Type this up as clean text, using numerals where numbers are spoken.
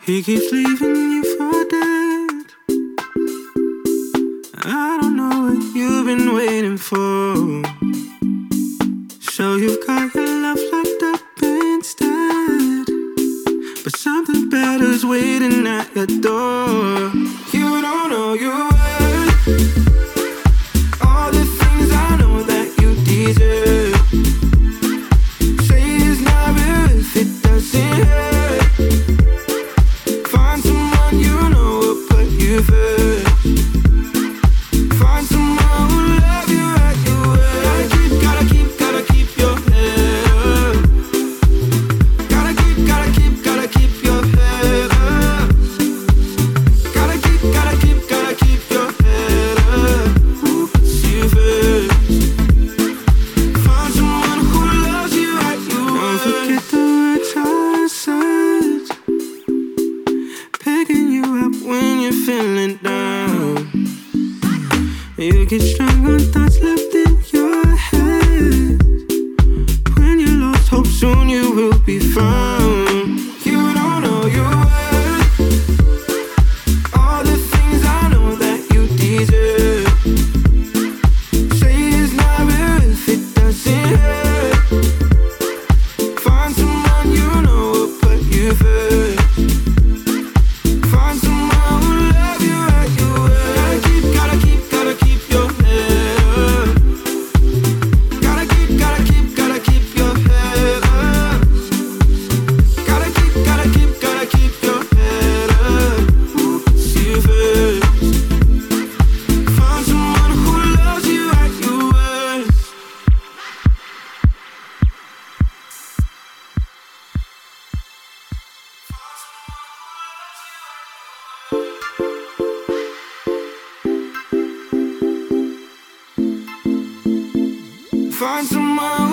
He keeps leaving you for dead. I don't know what you've been waiting for. So you've got your love locked up instead, but something better's waiting at your door. You don't know your worth, all the things I know that you deserve. Say it's not real if it doesn't hurt. Find someone you know will put you first. Find someone who love you at your worst. Gotta keep your head up. Gotta keep your head up. Gotta keep your head up. Who puts you first? Find someone who loves you at your worst. Don't forget the words I said, picking you up when you're feeling down. You get strung on thoughts left in your head. When you lost hope, soon you will be found. You don't know your worth, all the things I know that you deserve. Say it's not real if it doesn't hurt. Find someone you know will put you first. Find someone who love you at your worst. Gotta keep your head up. Gotta keep your head up. Gotta keep your head up. Who puts you first? Find someone who loves you at your worst. Find someone